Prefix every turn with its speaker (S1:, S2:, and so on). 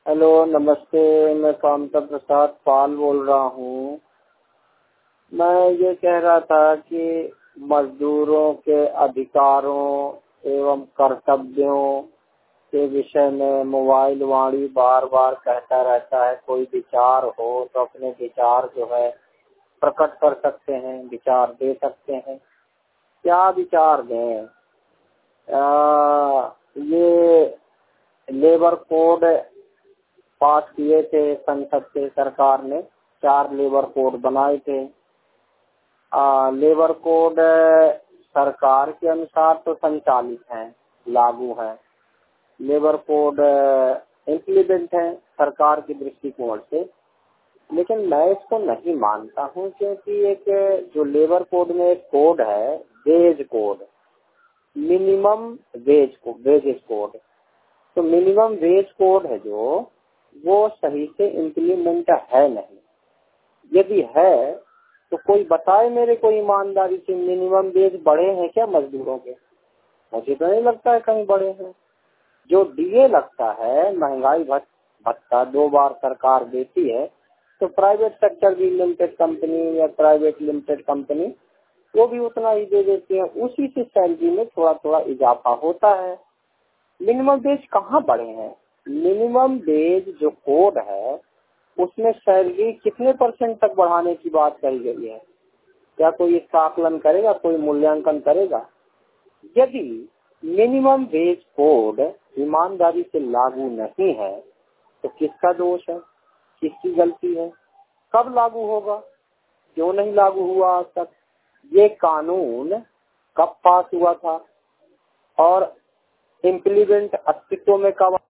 S1: Hello, नमस्ते। मैं कामता प्रसाद पाल बोल रहा हूँ। मैं ये कह रहा था कि मजदूरों के अधिकारों एवं कर्तव्यों के विषय में मोबाइल वाणी बार बार कहता रहता है। कोई विचार हो तो अपने विचार जो है प्रकट कर सकते हैं, विचार दे सकते हैं। क्या विचार दें? ये लेबर कोड पास किए थे संसद से, सरकार ने 4 लेबर कोड बनाए थे। लेबर कोड सरकार के अनुसार तो संचालित है, लागू है। लेबर कोड इम्प्लीमेंट है सरकार के दृष्टिकोण से, लेकिन मैं इसको नहीं मानता हूँ, क्योंकि एक जो लेबर कोड में एक कोड है, wage code, minimum wages code, तो मिनिमम वेज कोड है जो वो सही से इम्प्लीमेंट है नहीं। यदि है तो कोई बताए मेरे को ईमानदारी से, मिनिमम वेज बढ़े हैं क्या मजदूरों के? मुझे तो नहीं लगता है कहीं बढ़े हैं। जो डीए लगता है, महंगाई भत्ता 2 बार सरकार देती है, तो प्राइवेट सेक्टर भी, लिमिटेड कंपनी या प्राइवेट लिमिटेड कंपनी, वो भी उतना ही दे देती है। उसी से सैलरी में थोड़ा थोड़ा इजाफा होता है। मिनिमम वेज कहाँ बढ़े हैं? मिनिमम वेज जो कोड है उसमें सैलरी कितने % तक बढ़ाने की बात कही गई है? क्या कोई इसका आकलन करेगा, कोई मूल्यांकन करेगा? यदि मिनिमम वेज कोड ईमानदारी से लागू नहीं है तो किसका दोष है, किसकी गलती है? कब लागू होगा? क्यों नहीं लागू हुआ आज तक? ये कानून कब पास हुआ था और इम्प्लीमेंट अस्तित्व में कब